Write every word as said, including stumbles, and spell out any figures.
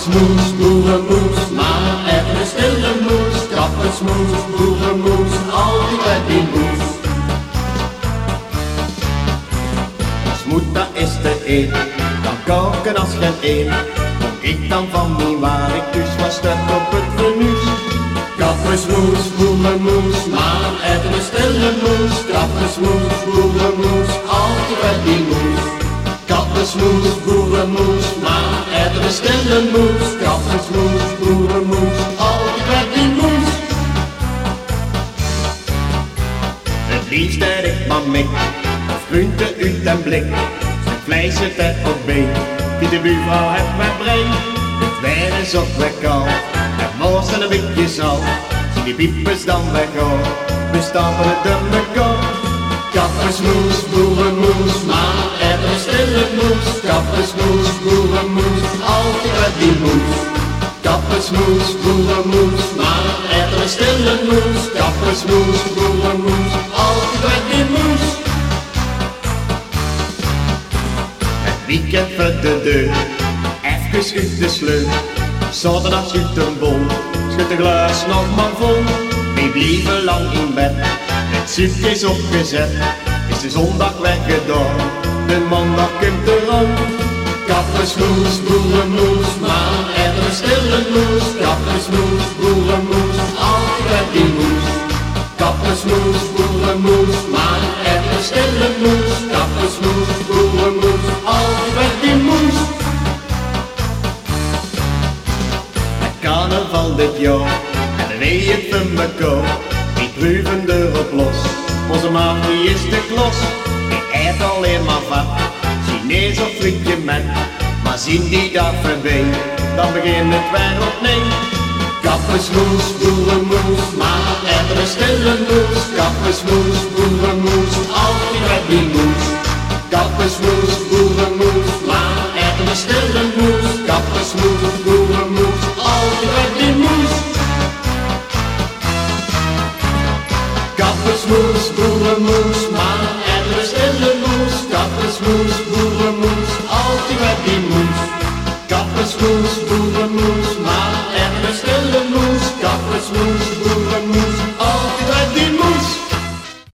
Kappersmoes, boerenmoes, maar even een stille moes. Kappersmoes, boerenmoes, altijd met die moes. Als moeder is de een, dan koken als geen een. Kom ik dan van die waar ik dus was stuk op het fornuis. Kappersmoes, boerenmoes, maar even een stille moes. Kappersmoes, boerenmoes, altijd met die moes. Kappersmoes, boerenmoes, maar even een stille moes. Kappersmoes, boerenmoes, altijd met die moes. Het liefst dat ik maar mik, of groente uit den blik. Zijn vlees zit er op been, die de buurvrouw heeft met brein. Het weer is op weg koud, het moos en een beetje zout. Zie die piepers dan weggaan, we stappen het dumme kop. Kappersmoes, boerenmoes, maar even een stille moes. Kappersmoes, boerenmoes, altijd met die moes. Kappersmoes, boerenmoes, maar even een stille moes. Kappersmoes, boerenmoes, altijd met die moes. Het weekend voor de deur, even uit de sleur. Zaterdag uit een bol, schud de glas nog maar vol. We blijven lang in bed, het zoek is opgezet. Is de zondag weggedaan, de maandag komt eraan. Kappersmoes, boerenmoes, maar even een stille moes. Kappersmoes, boerenmoes, altijd met die moes. Kappersmoes, boerenmoes, maar even een stille moes. Kappersmoes, boerenmoes, altijd met die moes. Het carnaval dit jaar, en dan weet je het van me koop. Die proeven erop los, onze maat die is de klos. Die eet alleen maar vat, Chinees of frietje met. Maar zien die dat voorbij, dan begint het weer opnieuw. Kappersmoes, boerenmoes, maar even een stille moes. Kappersmoes, boerenmoes, altijd met die moes. Kappersmoes, boerenmoes, maar even een stille moes. Kappersmoes, boerenmoes, altijd met die moes. Kappersmoes, boerenmoes, maar even een stille moes. Kappersmoes, boerenmoes, altijd met die moes. Kappersmoes,